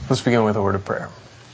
Let's begin with a word of prayer.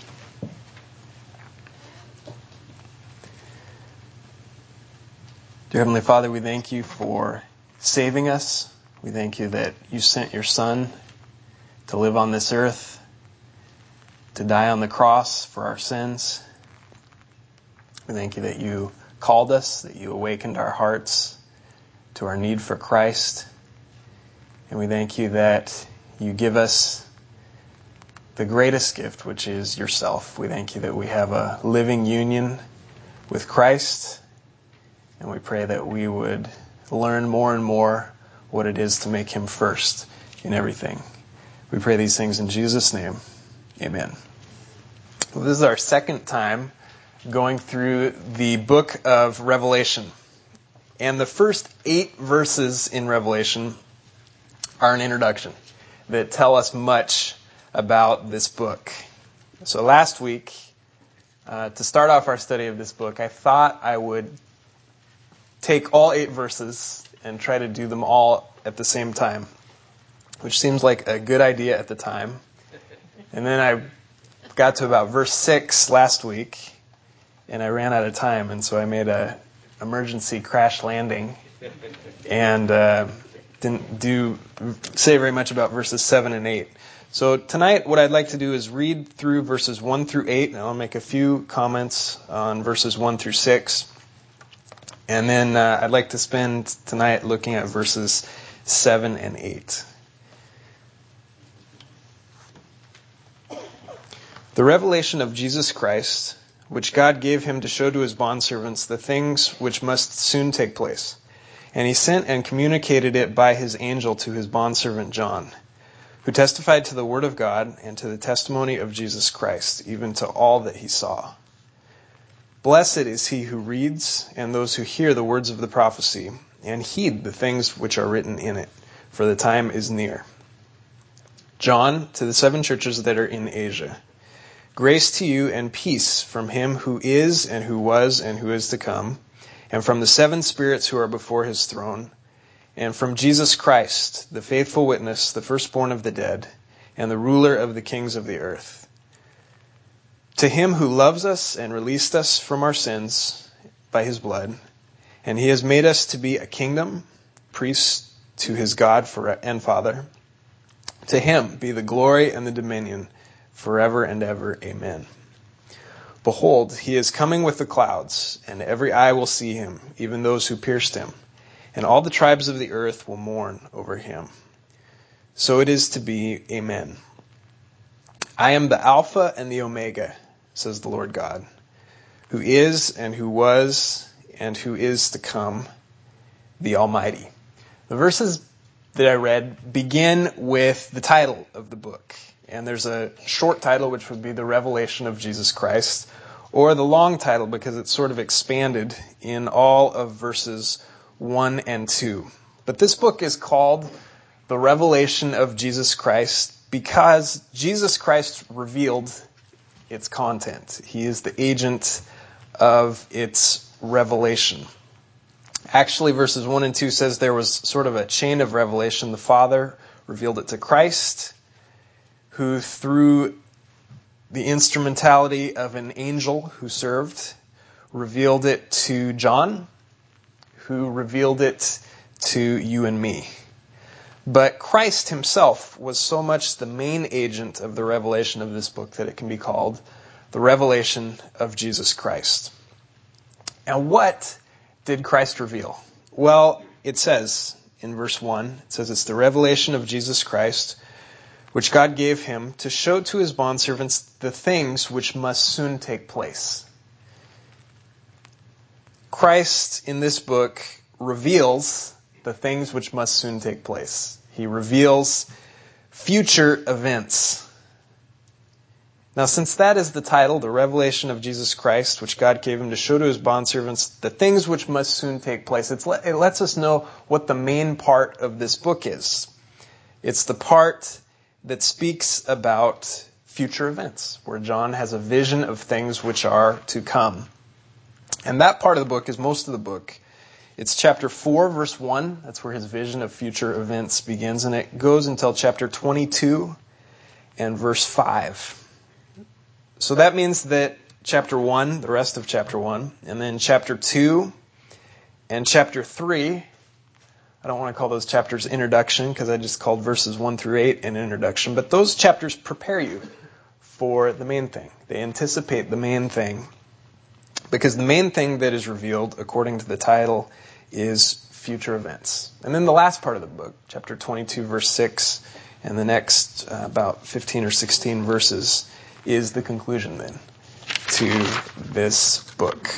Dear Heavenly Father, we thank you for saving us. We thank you that you sent your Son to live on this earth, to die on the cross for our sins. We thank you that you called us, that you awakened our hearts to our need for Christ. And we thank you that you give us the greatest gift, which is yourself. We thank you that we have a living union with Christ, and we pray that we would learn more and more what it is to make him first in everything. We pray these things in Jesus' name. Amen. Well, this is our second time going through the book of Revelation. And the first 8 verses in Revelation are an introduction that tell us much about this book. So last week, to start off our study of this book, I thought I would take all 8 verses and try to do them all at the same time, which seems like a good idea at the time. And then I got to about verse 6 last week, and I ran out of time, and so I made an emergency crash landing and didn't say very much about verses 7 and 8. So tonight, what I'd like to do is read through verses 1 through 8, and I'll make a few comments on verses 1 through 6. And then I'd like to spend tonight looking at verses 7 and 8. The revelation of Jesus Christ, which God gave him to show to his bondservants the things which must soon take place. And he sent and communicated it by his angel to his bondservant John, who testified to the word of God and to the testimony of Jesus Christ, even to all that he saw. Blessed is he who reads, and those who hear the words of the prophecy, and heed the things which are written in it, for the time is near. John, to the 7 churches that are in Asia. Grace to you and peace from him who is, and who was, and who is to come, and from the 7 spirits who are before his throne, and from Jesus Christ, the faithful witness, the firstborn of the dead, and the ruler of the kings of the earth. To him who loves us and released us from our sins by his blood, and he has made us to be a kingdom, priests to his God and Father. To him be the glory and the dominion forever and ever. Amen. Behold, he is coming with the clouds, and every eye will see him, even those who pierced him. And all the tribes of the earth will mourn over him. So it is to be. Amen. I am the Alpha and the Omega, says the Lord God, who is and who was and who is to come, the Almighty. The verses that I read begin with the title of the book. And there's a short title, which would be The Revelation of Jesus Christ, or the long title, because it's sort of expanded in all of verses 1 and 2. But this book is called The Revelation of Jesus Christ because Jesus Christ revealed its content. He is the agent of its revelation. Actually, verses 1 and 2 says there was sort of a chain of revelation. The Father revealed it to Christ, who through the instrumentality of an angel who served, revealed it to John, who revealed it to you and me. But Christ himself was so much the main agent of the revelation of this book that it can be called the revelation of Jesus Christ. And what did Christ reveal? Well, it says in verse 1, it says it's the revelation of Jesus Christ, which God gave him to show to his bondservants the things which must soon take place. Christ, in this book, reveals the things which must soon take place. He reveals future events. Now, since that is the title, the revelation of Jesus Christ, which God gave him to show to his bondservants the things which must soon take place, it lets us know what the main part of this book is. It's the part that speaks about future events, where John has a vision of things which are to come. And that part of the book is most of the book. It's chapter 4, verse 1. That's where his vision of future events begins. And it goes until chapter 22. and verse 5. So that means that chapter 1, the rest of chapter 1, and then chapter 2 and chapter 3, I don't want to call those chapters introduction because I just called verses 1 through 8 an introduction, but those chapters prepare you for the main thing. They anticipate the main thing, because the main thing that is revealed, according to the title, is future events. And then the last part of the book, chapter 22, verse 6, and the next about 15 or 16 verses, is the conclusion then to this book.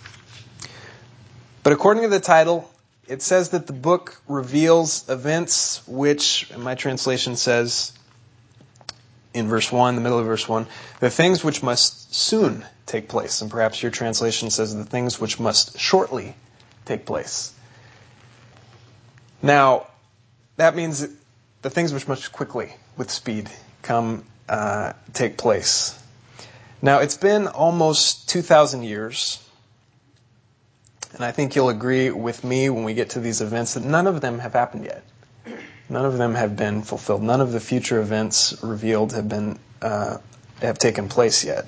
But according to the title, it says that the book reveals events which, my translation says in verse 1, the middle of verse 1, the things which must soon take place. And perhaps your translation says the things which must shortly take place. Now, that means the things which must quickly, with speed, take place. Now, it's been almost 2,000 years, and I think you'll agree with me when we get to these events that none of them have happened yet. None of them have been fulfilled. None of the future events revealed have taken place yet.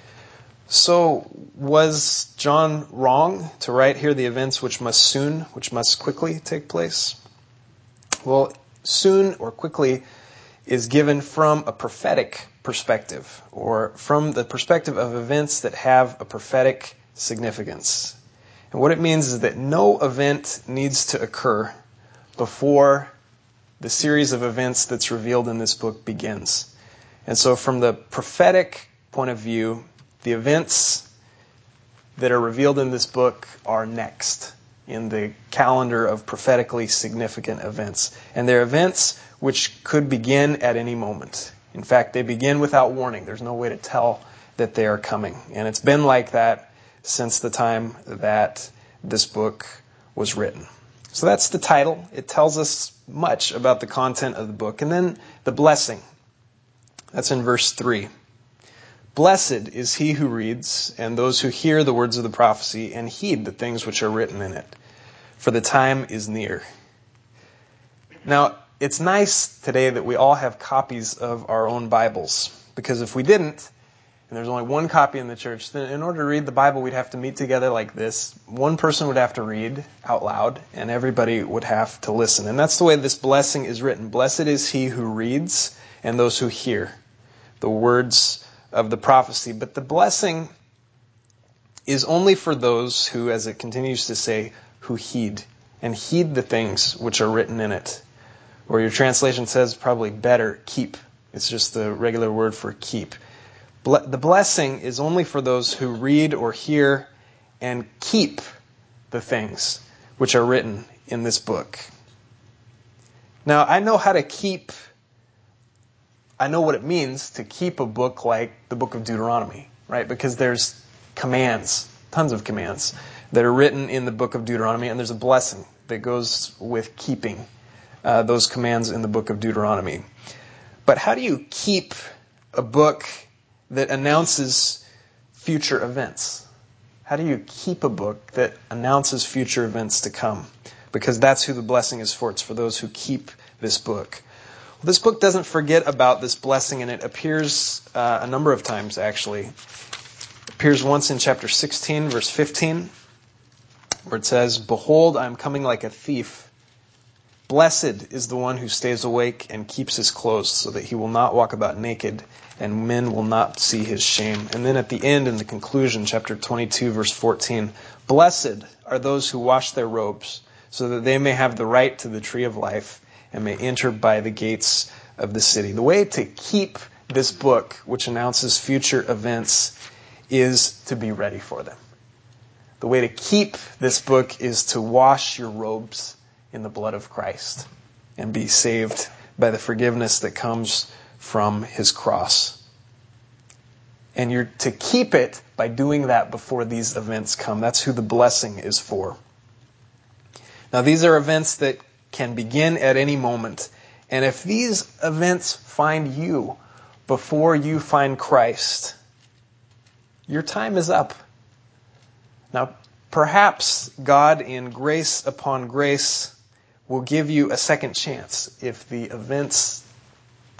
So, was John wrong to write here the events which must quickly take place? Well, soon or quickly is given from a prophetic perspective, or from the perspective of events that have a prophetic significance. And what it means is that no event needs to occur before the series of events that's revealed in this book begins. And so from the prophetic point of view, the events that are revealed in this book are next in the calendar of prophetically significant events. And they're events which could begin at any moment. In fact, they begin without warning. There's no way to tell that they are coming. And it's been like that since the time that this book was written. So that's the title. It tells us much about the content of the book. And then the blessing. That's in verse 3. Blessed is he who reads, and those who hear the words of the prophecy, and heed the things which are written in it, for the time is near. Now, it's nice today that we all have copies of our own Bibles, because if we didn't, and there's only one copy in the church, then in order to read the Bible, we'd have to meet together like this. One person would have to read out loud, and everybody would have to listen. And that's the way this blessing is written. Blessed is he who reads, and those who hear the words of the prophecy. But the blessing is only for those who, as it continues to say, who heed, and heed the things which are written in it. Or your translation says probably better, keep. It's just the regular word for keep. The blessing is only for those who read or hear and keep the things which are written in this book. Now, I know what it means to keep a book like the book of Deuteronomy, right? Because there's commands, tons of commands that are written in the book of Deuteronomy, and there's a blessing that goes with keeping those commands in the book of Deuteronomy. But how do you keep a book that announces future events? How do you keep a book that announces future events to come? Because that's who the blessing is for. It's for those who keep this book. Well, this book doesn't forget about this blessing, and it appears a number of times, actually. It appears once in chapter 16, verse 15, where it says, "Behold, I am coming like a thief. Blessed is the one who stays awake and keeps his clothes, so that he will not walk about naked, and men will not see his shame." And then at the end, in the conclusion, chapter 22, verse 14, "Blessed are those who wash their robes, so that they may have the right to the tree of life, and may enter by the gates of the city." The way to keep this book, which announces future events, is to be ready for them. The way to keep this book is to wash your robes in the blood of Christ and be saved by the forgiveness that comes from his cross. And you're to keep it by doing that before these events come. That's who the blessing is for. Now, these are events that can begin at any moment. And if these events find you before you find Christ, your time is up. Now, perhaps God, in grace upon grace, will give you a second chance if the events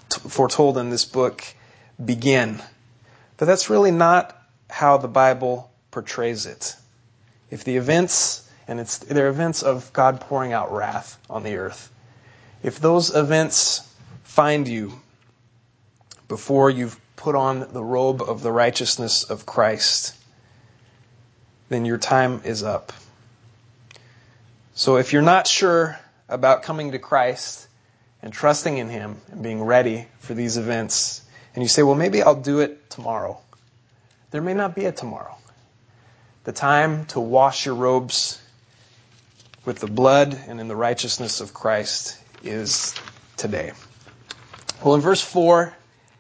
foretold in this book begin. But that's really not how the Bible portrays it. If the events, and they're events of God pouring out wrath on the earth, if those events find you before you've put on the robe of the righteousness of Christ, then your time is up. So if you're not sure about coming to Christ and trusting in Him and being ready for these events, and you say, well, maybe I'll do it tomorrow. There may not be a tomorrow. The time to wash your robes with the blood and in the righteousness of Christ is today. Well, in verse 4,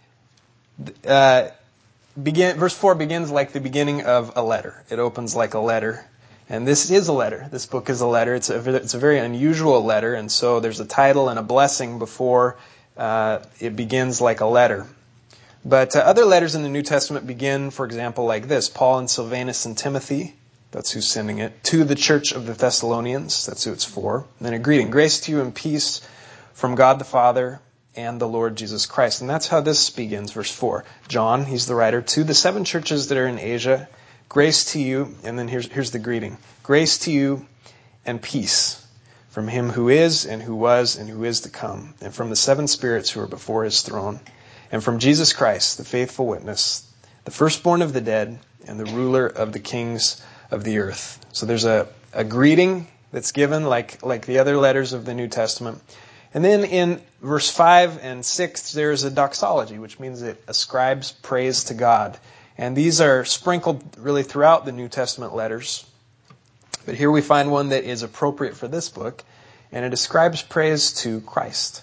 verse 4 begins like the beginning of a letter. It opens like a letter. And this is a letter. This book is a letter. It's a very unusual letter, and so there's a title and a blessing before it begins like a letter. But other letters in the New Testament begin, for example, like this: Paul and Silvanus and Timothy, that's who's sending it, to the church of the Thessalonians, that's who it's for. And then a greeting: grace to you and peace from God the Father and the Lord Jesus Christ. And that's how this begins, verse 4. John, he's the writer, to the 7 churches that are in Asia, grace to you, and then here's the greeting: grace to you and peace from Him who is and who was and who is to come, and from the 7 spirits who are before His throne, and from Jesus Christ, the faithful witness, the firstborn of the dead, and the ruler of the kings of the earth. So there's a greeting that's given like the other letters of the New Testament. And then in verse 5 and 6, there's a doxology, which means it ascribes praise to God. And these are sprinkled really throughout the New Testament letters. But here we find one that is appropriate for this book, and it ascribes praise to Christ.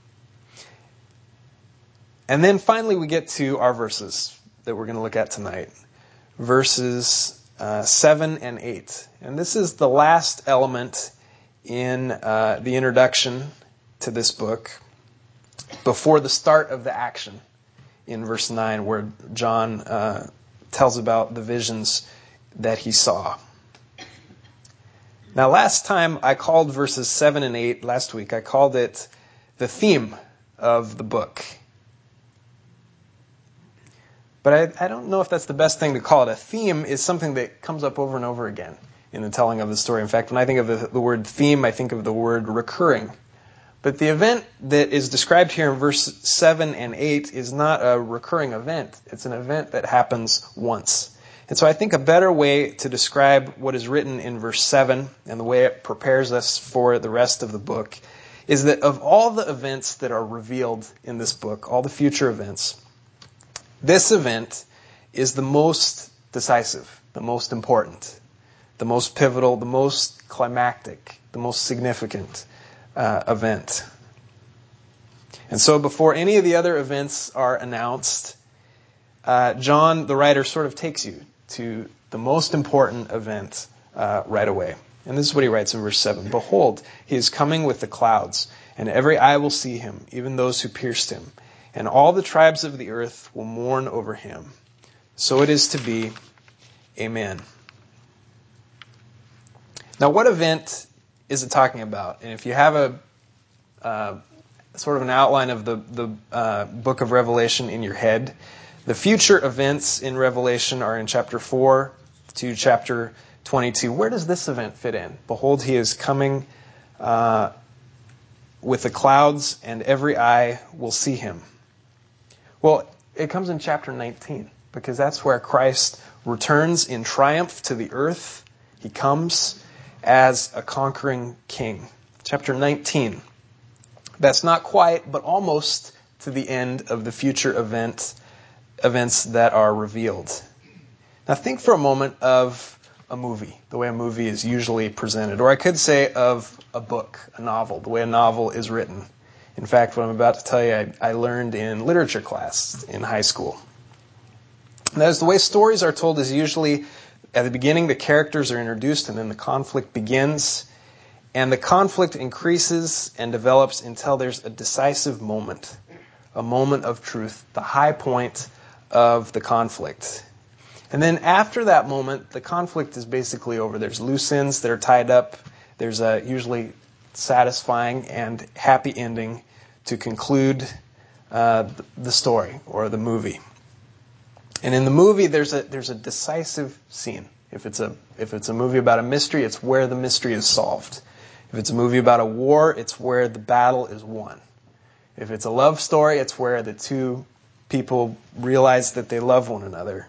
And then finally we get to our verses that we're going to look at tonight. Verses 7 and 8. And this is the last element in the introduction to this book before the start of the action in verse 9, where John tells about the visions that he saw. Now, last time I called verses 7 and 8, last week, I called it the theme of the book. But I don't know if that's the best thing to call it. A theme is something that comes up over and over again in the telling of the story. In fact, when I think of the word theme, I think of the word recurring. But the event that is described here in verse 7 and 8 is not a recurring event. It's an event that happens once. And so I think a better way to describe what is written in verse 7 and the way it prepares us for the rest of the book is that of all the events that are revealed in this book, all the future events, this event is the most decisive, the most important, the most pivotal, the most climactic, the most significant event. And so before any of the other events are announced, John, the writer, sort of takes you to the most important event right away. And this is what he writes in verse 7. Behold, he is coming with the clouds, and every eye will see him, even those who pierced him. And all the tribes of the earth will mourn over him. So it is to be. Amen. Now, what event is it talking about? And if you have a sort of an outline of the book of Revelation in your head, the future events in Revelation are in chapter 4 to chapter 22. Where does this event fit in? Behold, he is coming with the clouds, and every eye will see him. Well, it comes in chapter 19, because that's where Christ returns in triumph to the earth. He comes as a conquering king. Chapter 19. That's not quite, but almost to the end of the future events that are revealed. Now think for a moment of a movie, the way a movie is usually presented. Or I could say of a book, a novel, the way a novel is written. In fact, what I'm about to tell you, I learned in literature class in high school. And that is, the way stories are told is usually at the beginning the characters are introduced and then the conflict begins. And the conflict increases and develops until there's a decisive moment, a moment of truth, the high point of the conflict. And then after that moment, the conflict is basically over. There's loose ends that are tied up. There's a usually satisfying and happy ending to conclude the story or the movie. And in the movie, there's a decisive scene. If it's a movie about a mystery, it's where the mystery is solved. If it's a movie about a war, it's where the battle is won. If it's a love story, it's where the two people realize that they love one another.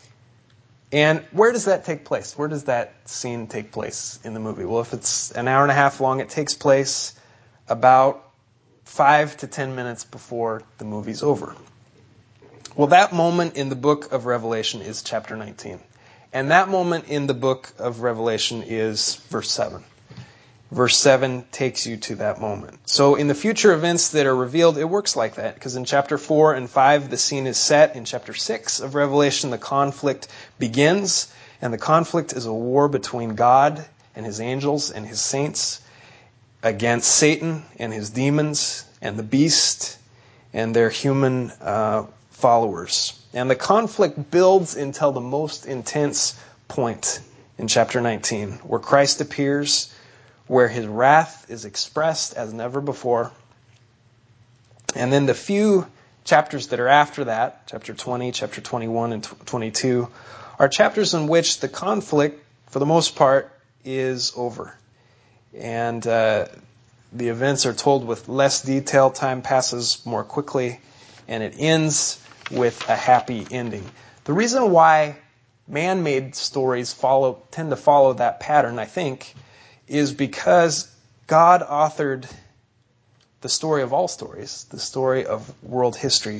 And where does that take place? Where does that scene take place in the movie? Well, if it's an hour and a half long, it takes place about 5 to 10 minutes before the movie's over. Well, that moment in the book of Revelation is chapter 19. And that moment in the book of Revelation is verse 7. Verse 7 takes you to that moment. So in the future events that are revealed, it works like that. Because in chapter 4 and 5, the scene is set. In chapter 6 of Revelation, the conflict begins. And the conflict is a war between God and his angels and his saints against Satan and his demons and the beast and their human followers. And the conflict builds until the most intense point in chapter 19, where Christ appears, where his wrath is expressed as never before. And then the few chapters that are after that, chapter 20, chapter 21, and 22, are chapters in which the conflict, for the most part, is over. And the events are told with less detail, time passes more quickly, and it ends with a happy ending. The reason why man-made stories tend to follow that pattern, I think, is because God authored the story of all stories, the story of world history,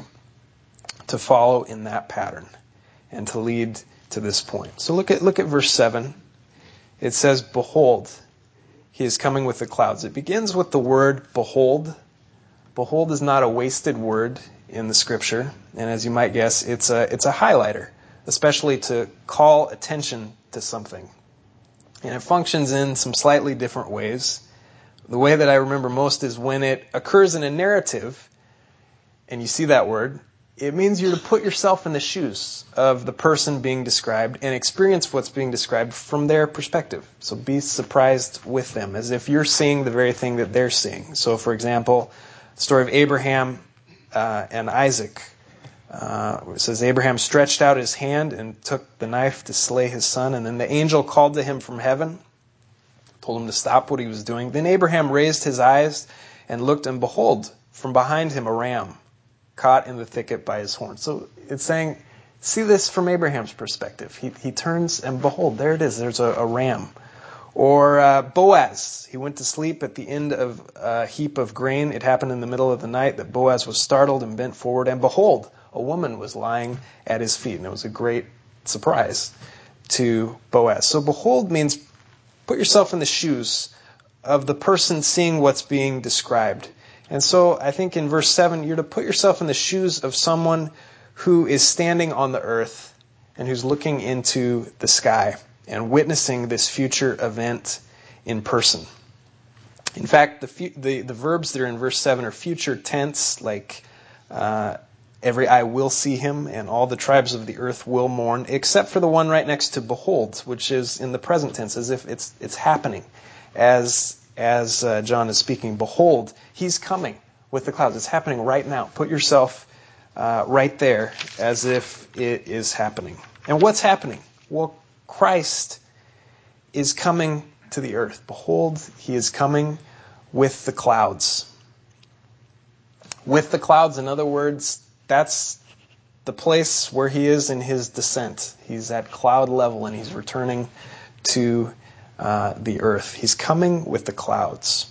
to follow in that pattern and to lead to this point. So look at verse 7. It says, "Behold, he is coming with the clouds." It begins with the word behold. Behold is not a wasted word in the scripture, and as you might guess, it's a highlighter, especially to call attention to something. And it functions in some slightly different ways. The way that I remember most is when it occurs in a narrative, and you see that word, it means you're to put yourself in the shoes of the person being described and experience what's being described from their perspective. So be surprised with them, as if you're seeing the very thing that they're seeing. So, for example, the story of Abraham and Isaac. It says, Abraham stretched out his hand and took the knife to slay his son, and then the angel called to him from heaven, told him to stop what he was doing. Then Abraham raised his eyes and looked, and behold, from behind him a ram caught in the thicket by his horn. So it's saying, see this from Abraham's perspective. He turns, and behold, there it is. There's a ram. Or Boaz, he went to sleep at the end of a heap of grain. It happened in the middle of the night that Boaz was startled and bent forward, and behold, a woman was lying at his feet. And it was a great surprise to Boaz. So behold means put yourself in the shoes of the person seeing what's being described. And so I think in verse 7, you're to put yourself in the shoes of someone who is standing on the earth and who's looking into the sky and witnessing this future event in person. In fact, the verbs that are in verse 7 are future tense, like every eye will see him and all the tribes of the earth will mourn, except for the one right next to behold, which is in the present tense, as if it's happening. As John is speaking, behold, he's coming with the clouds. It's happening right now. Put yourself right there as if it is happening. And what's happening? Well, Christ is coming to the earth. Behold, he is coming with the clouds. With the clouds, in other words, that's the place where he is in his descent. He's at cloud level and he's returning to the earth. He's coming with the clouds.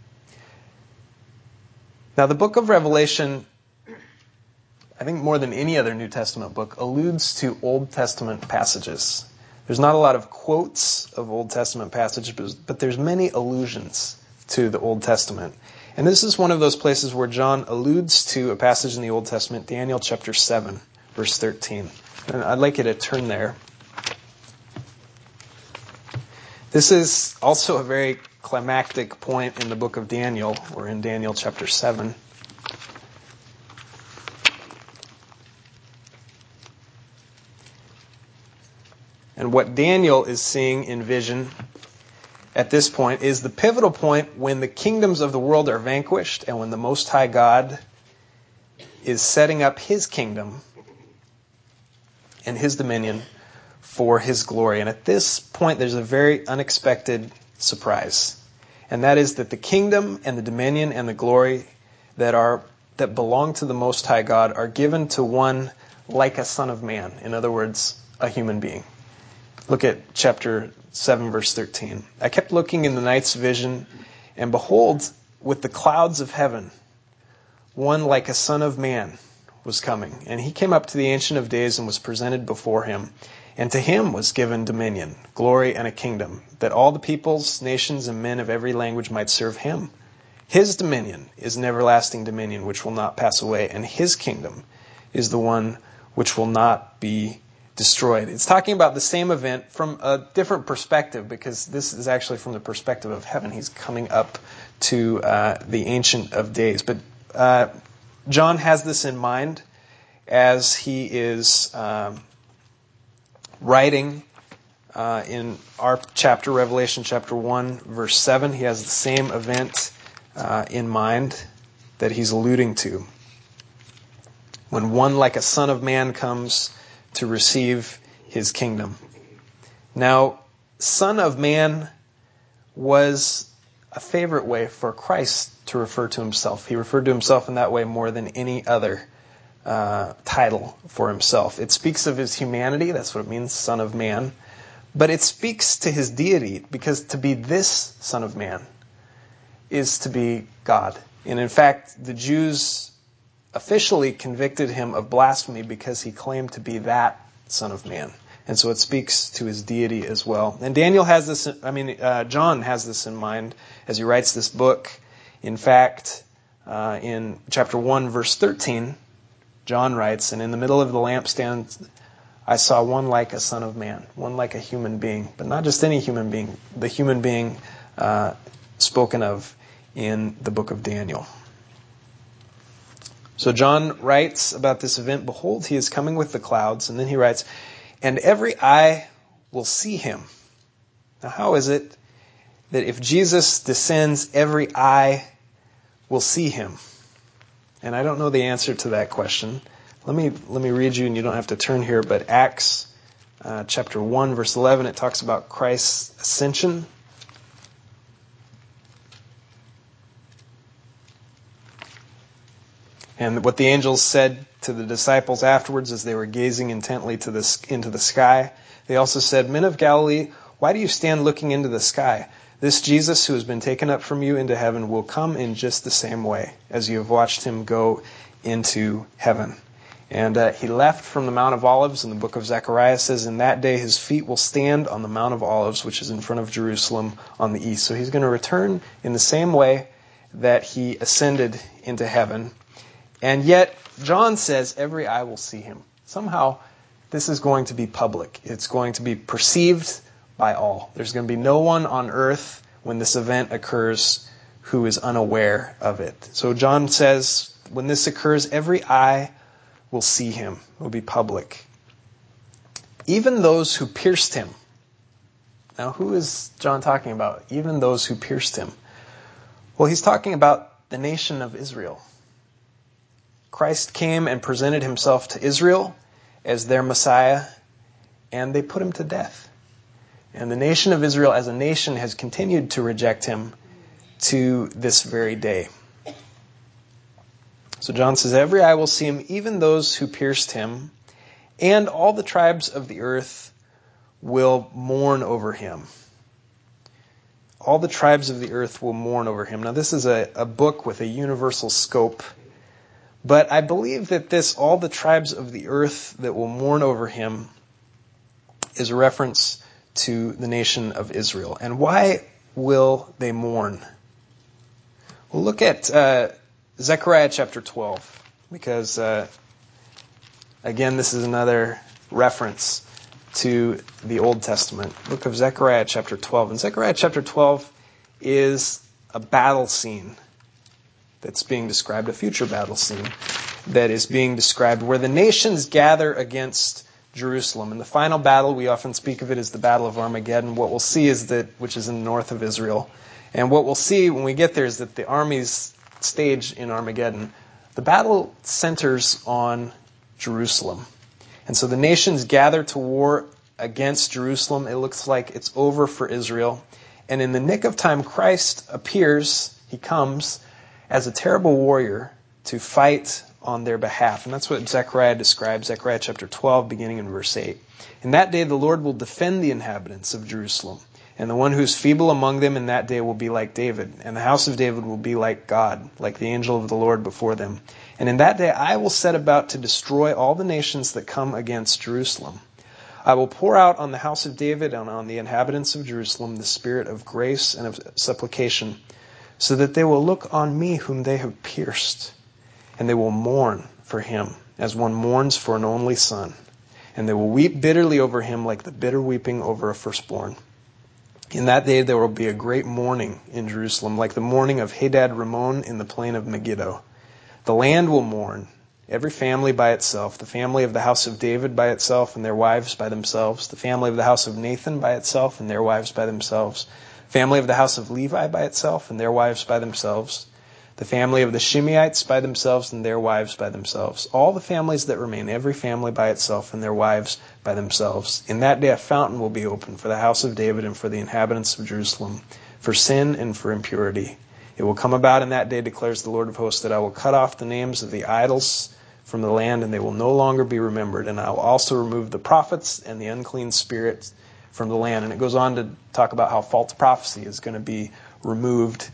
Now, the book of Revelation, I think more than any other New Testament book, alludes to Old Testament passages. There's not a lot of quotes of Old Testament passages, but there's many allusions to the Old Testament. And this is one of those places where John alludes to a passage in the Old Testament, Daniel chapter 7, verse 13. And I'd like you to turn there. This is also a very climactic point in the book of Daniel, or in Daniel chapter 7. And what Daniel is seeing in vision at this point is the pivotal point when the kingdoms of the world are vanquished and when the Most High God is setting up his kingdom and his dominion for his glory. And at this point, there's a very unexpected surprise. And that is that the kingdom and the dominion and the glory that belong to the Most High God are given to one like a son of man. In other words, a human being. Look at chapter 7, verse 13. I kept looking in the night's vision, and behold, with the clouds of heaven, one like a son of man was coming. And he came up to the Ancient of Days and was presented before him. And to him was given dominion, glory, and a kingdom, that all the peoples, nations, and men of every language might serve him. His dominion is an everlasting dominion which will not pass away, and his kingdom is the one which will not be destroyed. It's talking about the same event from a different perspective, because this is actually from the perspective of heaven. He's coming up to the Ancient of Days. But John has this in mind as he is writing in our chapter, Revelation chapter 1, verse 7. He has the same event in mind that he's alluding to. When one like a son of man comes to receive his kingdom. Now, son of man was a favorite way for Christ to refer to himself. He referred to himself in that way more than any other title for himself. It speaks of his humanity, that's what it means, son of man. But it speaks to his deity, because to be this son of man is to be God. And in fact, the Jews officially convicted him of blasphemy because he claimed to be that son of man. And so it speaks to his deity as well. And John has this in mind as he writes this book. In fact, in chapter 1, verse 13, John writes, "And in the middle of the lampstand, I saw one like a son of man," one like a human being, but not just any human being, the human being spoken of in the book of Daniel. So John writes about this event, "Behold, he is coming with the clouds," and then he writes, "And every eye will see him." Now, how is it that if Jesus descends, every eye will see him? And I don't know the answer to that question. Let me read you, and you don't have to turn here, but Acts chapter 1, verse 11, it talks about Christ's ascension. And what the angels said to the disciples afterwards as they were gazing intently into the sky, they also said, "Men of Galilee, why do you stand looking into the sky? This Jesus who has been taken up from you into heaven will come in just the same way as you have watched him go into heaven." And he left from the Mount of Olives, and the book of Zechariah says, "In that day his feet will stand on the Mount of Olives, which is in front of Jerusalem on the east." So he's going to return in the same way that he ascended into heaven. And yet, John says every eye will see him. Somehow, this is going to be public. It's going to be perceived by all. There's going to be no one on earth when this event occurs who is unaware of it. So John says, when this occurs, every eye will see him. It will be public. Even those who pierced him. Now, who is John talking about? Even those who pierced him. Well, he's talking about the nation of Israel. Christ came and presented himself to Israel as their Messiah, and they put him to death. And the nation of Israel as a nation has continued to reject him to this very day. So John says, every eye will see him, even those who pierced him, and all the tribes of the earth will mourn over him. All the tribes of the earth will mourn over him. Now, this is a book with a universal scope. But I believe that this, all the tribes of the earth that will mourn over him, is a reference to the nation of Israel. And why will they mourn? Well, look at Zechariah chapter 12, because, again, this is another reference to the Old Testament. Book of Zechariah chapter 12. And Zechariah chapter 12 is a battle scene that's being described, a future battle scene that is being described, where the nations gather against Jerusalem. And the final battle, we often speak of it as the Battle of Armageddon. What we'll see is that, which is in the north of Israel, and what we'll see when we get there is that the armies staged in Armageddon The battle centers on Jerusalem. And so the nations gather to war against Jerusalem. It looks like it's over for Israel. And in the nick of time, Christ appears, he comes, as a terrible warrior to fight on their behalf. And that's what Zechariah describes, Zechariah chapter 12, beginning in verse 8. In that day the Lord will defend the inhabitants of Jerusalem, and the one who is feeble among them in that day will be like David, and the house of David will be like God, like the angel of the Lord before them. And in that day I will set about to destroy all the nations that come against Jerusalem. I will pour out on the house of David and on the inhabitants of Jerusalem the spirit of grace and of supplication, so that they will look on me whom they have pierced, and they will mourn for him as one mourns for an only son. And they will weep bitterly over him like the bitter weeping over a firstborn. In that day there will be a great mourning in Jerusalem, like the mourning of Hadad Rimmon in the plain of Megiddo. The land will mourn, every family by itself, the family of the house of David by itself and their wives by themselves, the family of the house of Nathan by itself and their wives by themselves, family of the house of Levi by itself and their wives by themselves, the family of the Shimeites by themselves and their wives by themselves, all the families that remain, every family by itself and their wives by themselves. In that day a fountain will be opened for the house of David and for the inhabitants of Jerusalem, for sin and for impurity. It will come about in that day, declares the Lord of hosts, that I will cut off the names of the idols from the land, and they will no longer be remembered. And I will also remove the prophets and the unclean spirits from the land. And it goes on to talk about how false prophecy is going to be removed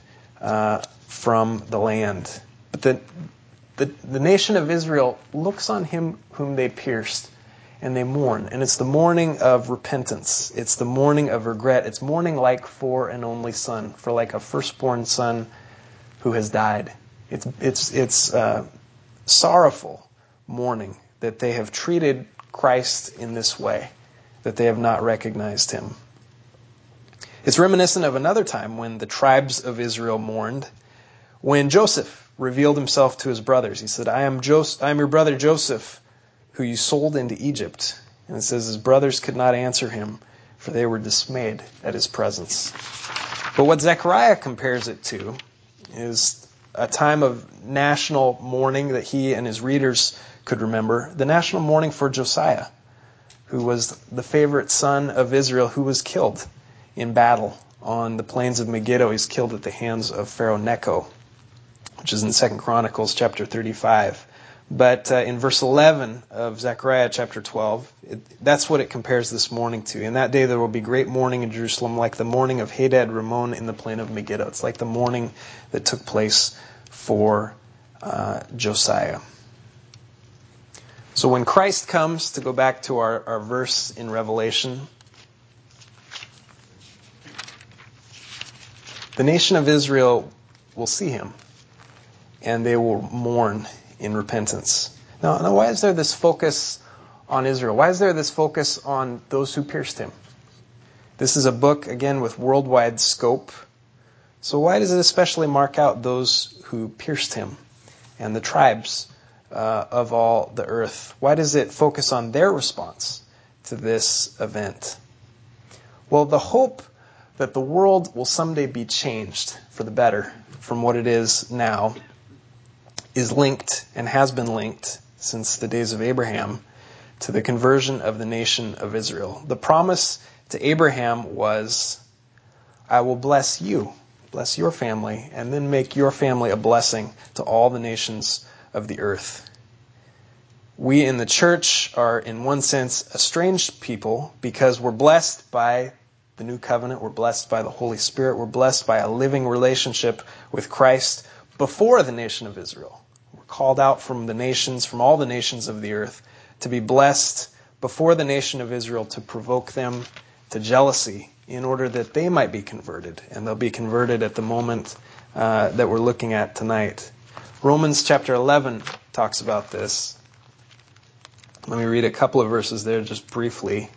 from the land. But the nation of Israel looks on him whom they pierced, and they mourn. And it's the mourning of repentance. It's the mourning of regret. It's mourning like for an only son, for like a firstborn son who has died. It's sorrowful mourning that they have treated Christ in this way, that they have not recognized him. It's reminiscent of another time when the tribes of Israel mourned, when Joseph revealed himself to his brothers. He said, I am your brother Joseph, who you sold into Egypt. And it says his brothers could not answer him, for they were dismayed at his presence. But what Zechariah compares it to is a time of national mourning that he and his readers could remember, the national mourning for Josiah, who was the favorite son of Israel, who was killed in battle on the plains of Megiddo. He's killed at the hands of Pharaoh Necho, which is in 2 Chronicles chapter 35. But in verse 11 of Zechariah chapter 12, that's what it compares this mourning to. In that day there will be great mourning in Jerusalem, like the mourning of Hadad Rimmon in the plain of Megiddo. It's like the mourning that took place for Josiah. So when Christ comes, to go back to our verse in Revelation, the nation of Israel will see him, and they will mourn in repentance. Now, why is there this focus on Israel? Why is there this focus on those who pierced him? This is a book, again, with worldwide scope. So why does it especially mark out those who pierced him and the tribes of all the earth? Why does it focus on their response to this event? Well, the hope that the world will someday be changed for the better from what it is now is linked and has been linked since the days of Abraham to the conversion of the nation of Israel. The promise to Abraham was, I will bless you, bless your family, and then make your family a blessing to all the nations of the earth. We in the church are, in one sense, estranged people because we're blessed by the new covenant, we're blessed by the Holy Spirit, we're blessed by a living relationship with Christ before the nation of Israel. We're called out from the nations, from all the nations of the earth, to be blessed before the nation of Israel, to provoke them to jealousy in order that they might be converted. And they'll be converted at the moment that we're looking at tonight. Romans chapter 11 talks about this. Let me read a couple of verses there just briefly.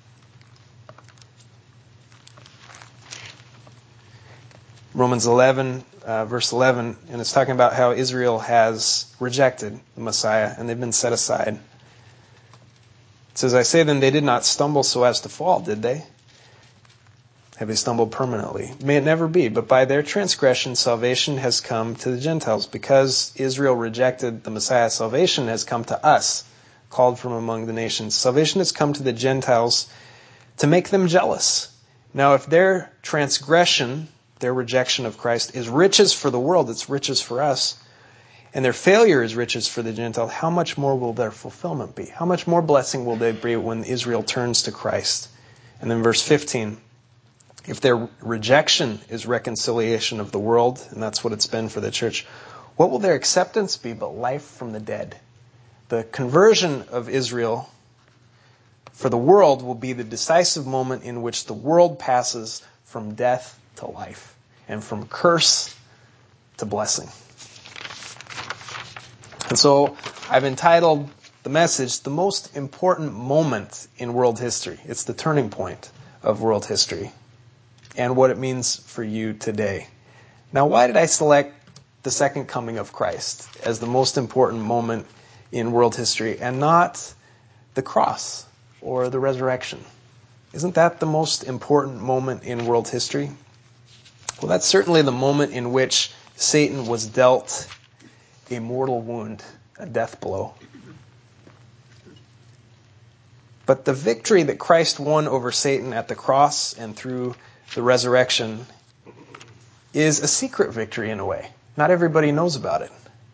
Romans 11, verse 11, and it's talking about how Israel has rejected the Messiah and they've been set aside. It says, I say then they did not stumble so as to fall, did they? Have they stumbled permanently? May it never be. But by their transgression, salvation has come to the Gentiles. Because Israel rejected the Messiah, salvation has come to us, called from among the nations. Salvation has come to the Gentiles to make them jealous. Now, if their transgression, their rejection of Christ, is riches for the world, it's riches for us, and their failure is riches for the Gentiles, how much more will their fulfillment be? How much more blessing will they be when Israel turns to Christ? And then verse 15, if their rejection is reconciliation of the world, and that's what it's been for the church, what will their acceptance be but life from the dead? The conversion of Israel for the world will be the decisive moment in which the world passes from death to life and from curse to blessing. And so I've entitled the message, The Most Important Moment in World History. It's the turning point of world history and what it means for you today. Now, why did I select the second coming of Christ as the most important moment in world history and not the cross or the resurrection? Isn't that the most important moment in world history? Well, that's certainly the moment in which Satan was dealt a mortal wound, a death blow. But the victory that Christ won over Satan at the cross and through the resurrection is a secret victory in a way. Not everybody knows about it.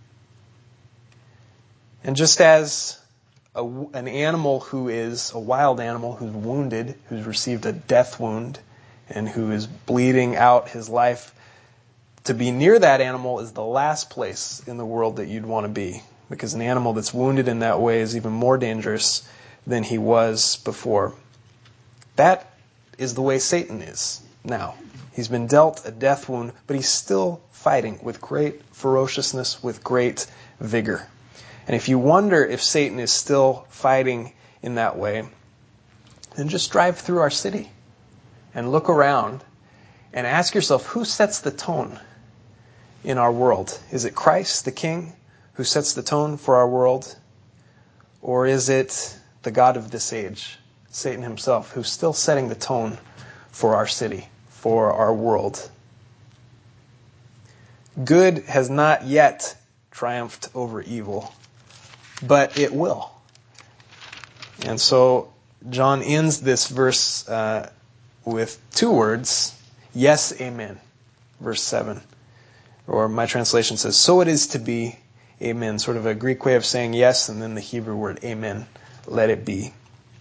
And just as an animal who is a wild animal who's wounded, who's received a death wound, and who is bleeding out his life, to be near that animal is the last place in the world that you'd want to be. Because an animal that's wounded in that way is even more dangerous than he was before. That is the way Satan is now. He's been dealt a death wound, but he's still fighting with great ferociousness, with great vigor. And if you wonder if Satan is still fighting in that way, then just drive through our city and look around and ask yourself, who sets the tone in our world? Is it Christ, the King, who sets the tone for our world? Or is it the God of this age, Satan himself, who's still setting the tone for our city, for our world? Good has not yet triumphed over evil, but it will. And so John ends this verse with two words, yes, amen, verse 7. Or my translation says, so it is to be, amen. Sort of a Greek way of saying yes, and then the Hebrew word amen, let it be.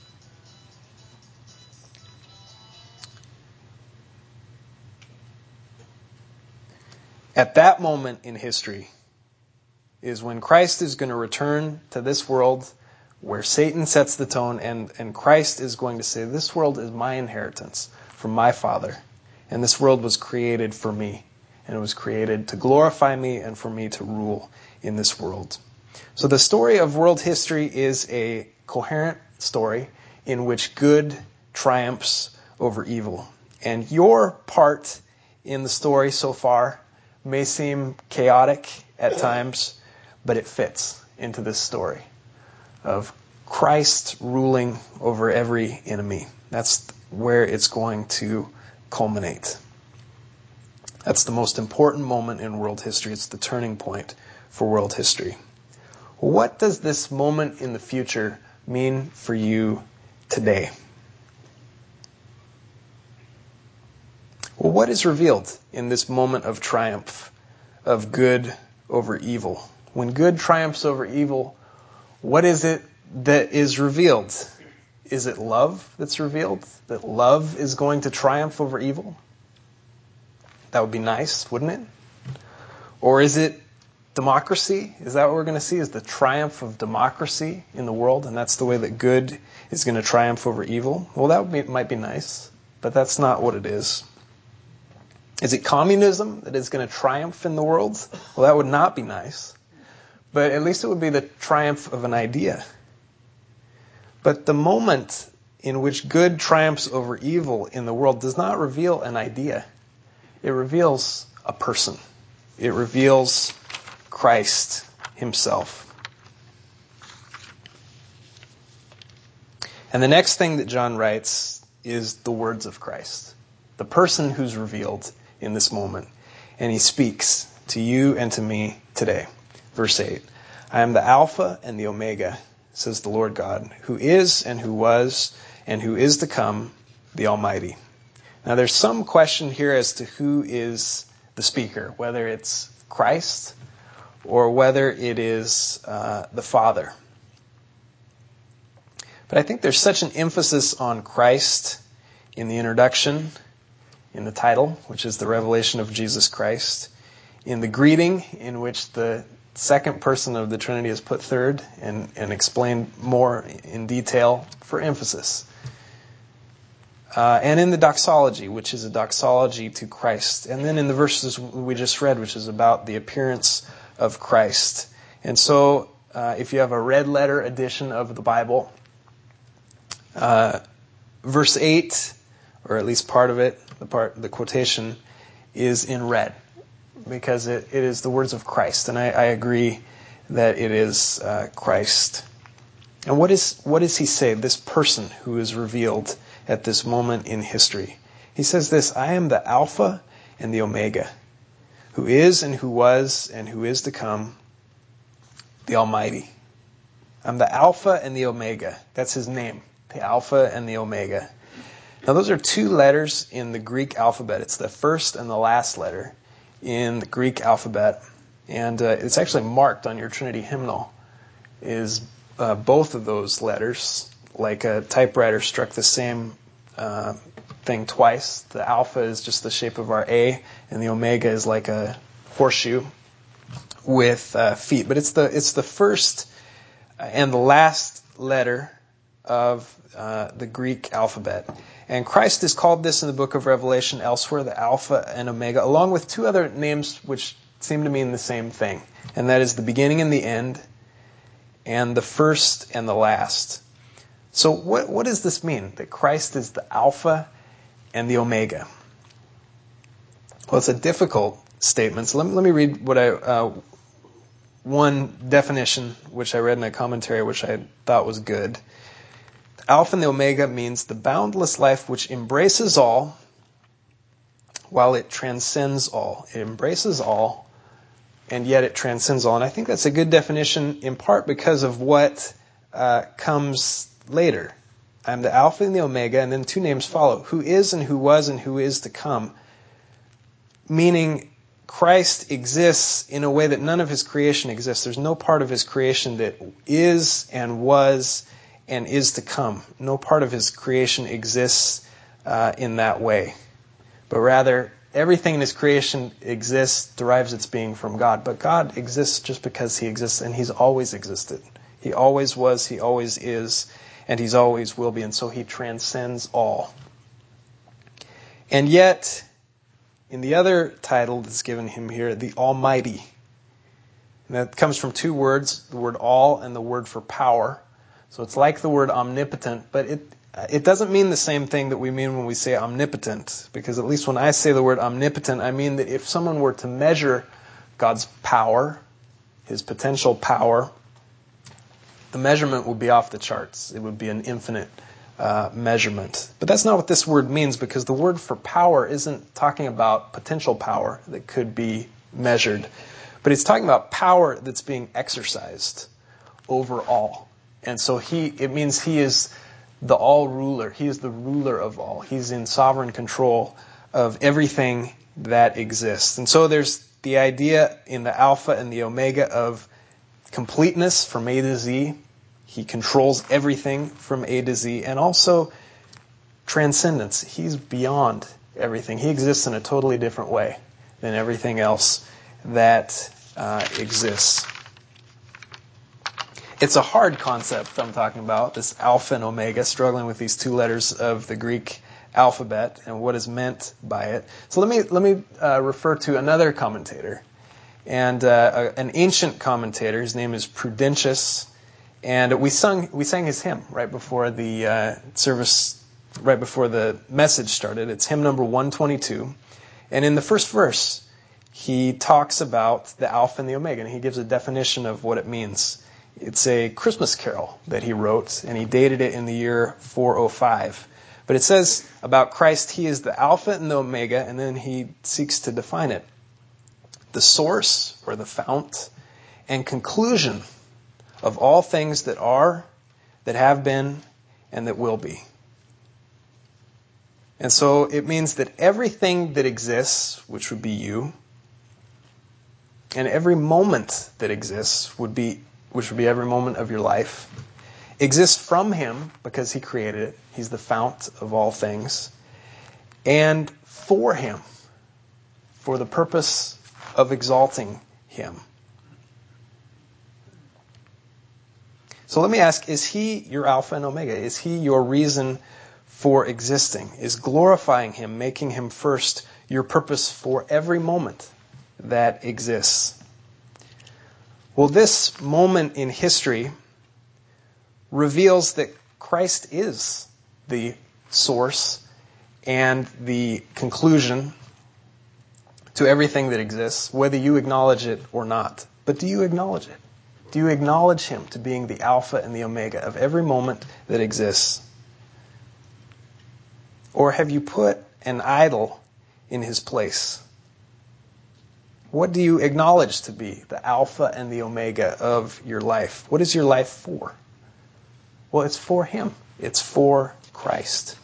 At that moment in history is when Christ is going to return to this world where Satan sets the tone, and Christ is going to say, this world is my inheritance from my Father, and this world was created for me, and it was created to glorify me and for me to rule in this world. So the story of world history is a coherent story in which good triumphs over evil. And your part in the story so far may seem chaotic at times, but it fits into this story of Christ ruling over every enemy. That's where it's going to culminate. That's the most important moment in world history. It's the turning point for world history. What does this moment in the future mean for you today? Well, what is revealed in this moment of triumph, of good over evil? When good triumphs over evil, what is it that is revealed? Is it love that's revealed? That love is going to triumph over evil? That would be nice, wouldn't it? Or is it democracy? Is that what we're going to see? Is the triumph of democracy in the world, and that's the way that good is going to triumph over evil? Well, might be nice, but that's not what it is. Is it communism that is going to triumph in the world? Well, that would not be nice, but at least it would be the triumph of an idea. But the moment in which good triumphs over evil in the world does not reveal an idea. It reveals a person. It reveals Christ himself. And the next thing that John writes is the words of Christ. the person who's revealed in this moment. And he speaks to you and to me today. Verse 8, I am the Alpha and the Omega, says the Lord God, who is and who was and who is to come, the Almighty. Now there's some question here as to who is the speaker, whether it's Christ or whether it is the Father. But I think there's such an emphasis on Christ in the introduction, in the title, which is the revelation of Jesus Christ, in the greeting, in which the second person of the Trinity is put third and explained more in detail for emphasis. And in the doxology, which is a doxology to Christ. And then in the verses we just read, which is about the appearance of Christ. And so, if you have a red letter edition of the Bible, verse 8, or at least part of it, the quotation, is in red, because it is the words of Christ. And I agree that it is Christ. And what does he say, this person who is revealed at this moment in history? He says this, I am the Alpha and the Omega, who is and who was and who is to come, the Almighty. I'm the Alpha and the Omega. That's his name, the Alpha and the Omega. Now those are two letters in the Greek alphabet. It's the first and the last letter in the Greek alphabet. And it's actually marked on your Trinity hymnal, is both of those letters, like a typewriter struck the same thing twice. The alpha is just the shape of our A, and the omega is like a horseshoe with feet. But it's the first and the last letter of the Greek alphabet. And Christ is called this in the book of Revelation elsewhere, the Alpha and Omega, along with two other names which seem to mean the same thing. And that is the beginning and the end, and the first and the last. So what does this mean, that Christ is the Alpha and the Omega? Well, it's a difficult statement. So let me read what one definition, which I read in a commentary, which I thought was good. Alpha and the Omega means the boundless life which embraces all while it transcends all. It embraces all, and yet it transcends all. And I think that's a good definition, in part because of what comes later. I'm the Alpha and the Omega, and then two names follow, who is and who was and who is to come. Meaning, Christ exists in a way that none of his creation exists. There's no part of his creation that is and was and is to come. No part of his creation exists in that way. But rather, everything in his creation exists, derives its being from God. But God exists just because he exists, and he's always existed. He always was, he always is, and he's always will be. And so he transcends all. And yet, in the other title that's given him here, the Almighty. And that comes from two words, the word all and the word for power. So it's like the word omnipotent, but it doesn't mean the same thing that we mean when we say omnipotent. Because at least when I say the word omnipotent, I mean that if someone were to measure God's power, his potential power, the measurement would be off the charts. It would be an infinite measurement. But that's not what this word means, because the word for power isn't talking about potential power that could be measured. But it's talking about power that's being exercised over all. And so it means he is the all-ruler. He is the ruler of all. He's in sovereign control of everything that exists. And so there's the idea in the Alpha and the Omega of completeness from A to Z. He controls everything from A to Z. And also transcendence. He's beyond everything. He exists in a totally different way than everything else that exists. It's a hard concept I'm talking about, this Alpha and Omega, struggling with these two letters of the Greek alphabet and what is meant by it. So let me refer to another commentator, and an ancient commentator. His name is Prudentius, and we sang his hymn right before the service, right before the message started. It's hymn number 122, and in the first verse, he talks about the Alpha and the Omega, and he gives a definition of what it means. It's a Christmas carol that he wrote, and he dated it in the year 405. But it says about Christ, he is the Alpha and the Omega, and then he seeks to define it. The source, or the fount, and conclusion of all things that are, that have been, and that will be. And so it means that everything that exists, which would be you, and every moment that exists, which would be every moment of your life, exists from him because he created it. He's the fount of all things. And for him, for the purpose of exalting him. So let me ask, is he your Alpha and Omega? Is he your reason for existing? Is glorifying him, making him first, your purpose for every moment that exists? Well, this moment in history reveals that Christ is the source and the conclusion to everything that exists, whether you acknowledge it or not. But do you acknowledge it? Do you acknowledge him to being the Alpha and the Omega of every moment that exists? Or have you put an idol in his place? What do you acknowledge to be the Alpha and the Omega of your life? What is your life for? Well, it's for him. It's for Christ.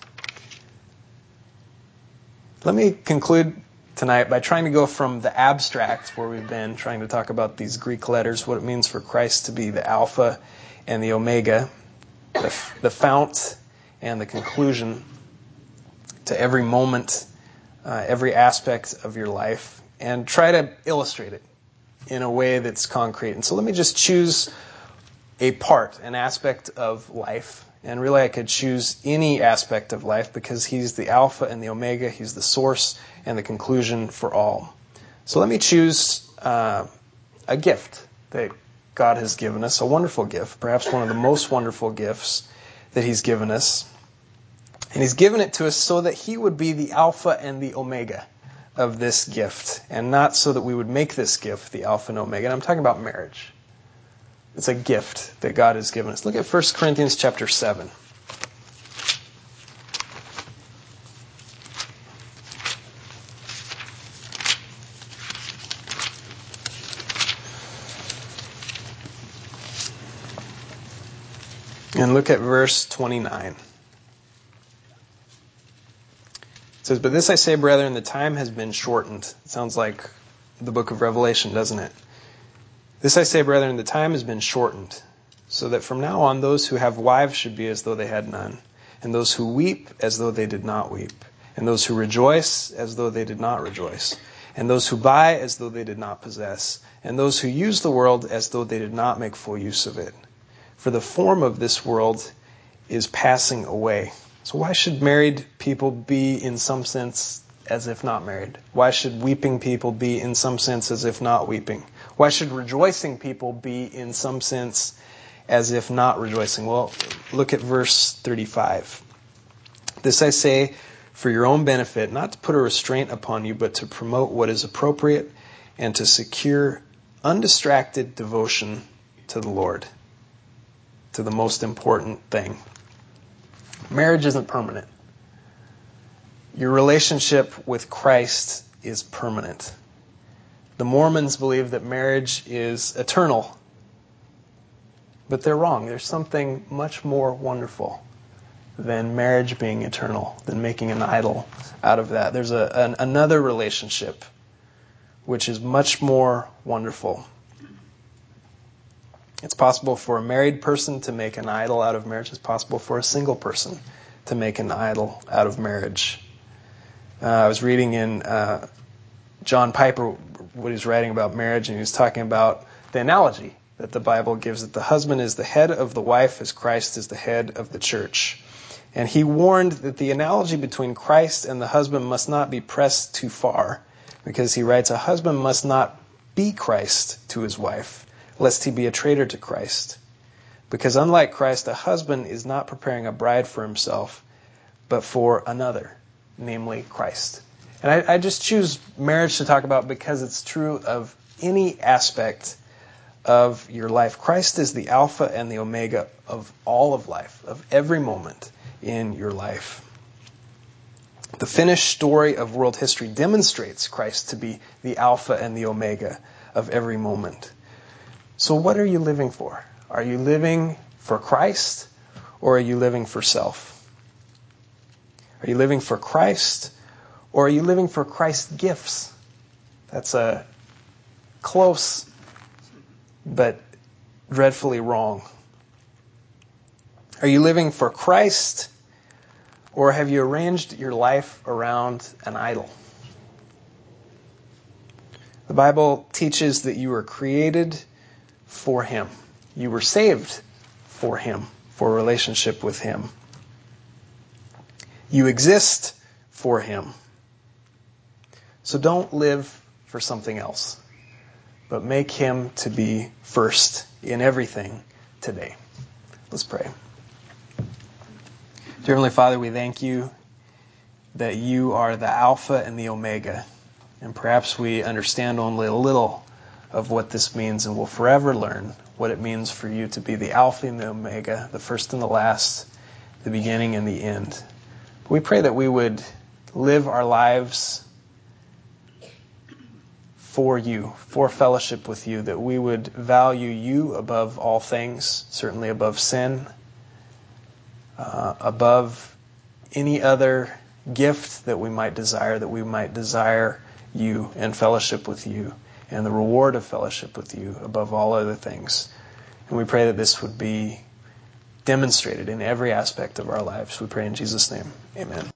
Let me conclude tonight by trying to go from the abstract, where we've been trying to talk about these Greek letters, what it means for Christ to be the Alpha and the Omega, the fount and the conclusion to every moment, every aspect of your life, and try to illustrate it in a way that's concrete. And so let me just choose a part, an aspect of life. And really I could choose any aspect of life because he's the Alpha and the Omega. He's the source and the conclusion for all. So let me choose a gift that God has given us, a wonderful gift, perhaps one of the most wonderful gifts that he's given us. And he's given it to us so that he would be the Alpha and the Omega of this gift, and not so that we would make this gift the Alpha and Omega. And I'm talking about marriage. It's a gift that God has given us. Look at 1 Corinthians chapter 7. And look at verse 29. It says, "But this I say, brethren, the time has been shortened." It sounds like the book of Revelation, doesn't it? "This I say, brethren, the time has been shortened, so that from now on those who have wives should be as though they had none, and those who weep as though they did not weep, and those who rejoice as though they did not rejoice, and those who buy as though they did not possess, and those who use the world as though they did not make full use of it. For the form of this world is passing away." So why should married people be in some sense as if not married? Why should weeping people be in some sense as if not weeping? Why should rejoicing people be in some sense as if not rejoicing? Well, look at verse 35. "This I say for your own benefit, not to put a restraint upon you, but to promote what is appropriate and to secure undistracted devotion to the Lord," to the most important thing. Marriage isn't permanent. Your relationship with Christ is permanent. The Mormons believe that marriage is eternal, but they're wrong. There's something much more wonderful than marriage being eternal, than making an idol out of that. There's another relationship which is much more wonderful. It's possible for a married person to make an idol out of marriage. It's possible for a single person to make an idol out of marriage. I was reading in John Piper what he's writing about marriage, and he was talking about the analogy that the Bible gives, that the husband is the head of the wife as Christ is the head of the church. And he warned that the analogy between Christ and the husband must not be pressed too far, because he writes, "A husband must not be Christ to his wife, lest he be a traitor to Christ. Because unlike Christ, a husband is not preparing a bride for himself, but for another, namely Christ." And I just choose marriage to talk about because it's true of any aspect of your life. Christ is the Alpha and the Omega of all of life, of every moment in your life. The finished story of world history demonstrates Christ to be the Alpha and the Omega of every moment. So what are you living for? Are you living for Christ, or are you living for self? Are you living for Christ, or are you living for Christ's gifts? That's a close but dreadfully wrong. Are you living for Christ, or have you arranged your life around an idol? The Bible teaches that you were created for Him. You were saved for Him, for a relationship with Him. You exist for Him. So don't live for something else, but make Him to be first in everything today. Let's pray. Dear Heavenly Father, we thank you that you are the Alpha and the Omega. And perhaps we understand only a little of what this means, and will forever learn what it means for you to be the Alpha and the Omega, the first and the last, the beginning and the end. We pray that we would live our lives for you, for fellowship with you, that we would value you above all things, certainly above sin, above any other gift that we might desire you and fellowship with you and the reward of fellowship with you above all other things. And we pray that this would be demonstrated in every aspect of our lives. We pray in Jesus' name. Amen.